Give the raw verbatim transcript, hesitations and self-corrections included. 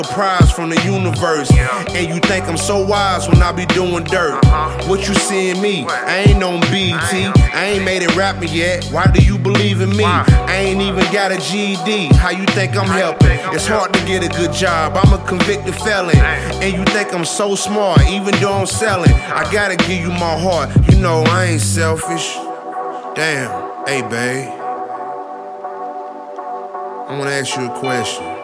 prize from the universe, and you think I'm so wise when I be doing dirt. What you see in me? I ain't on B E T, I ain't made it rapping yet. Why do you believe in me? I ain't even got a G E D. How you think I'm helping? It's hard to get a good job. I'm a convicted felon, and you think I'm so smart, even though I'm selling. I gotta give you my heart. You know I ain't selfish. Damn, hey babe, I wanna ask you a question.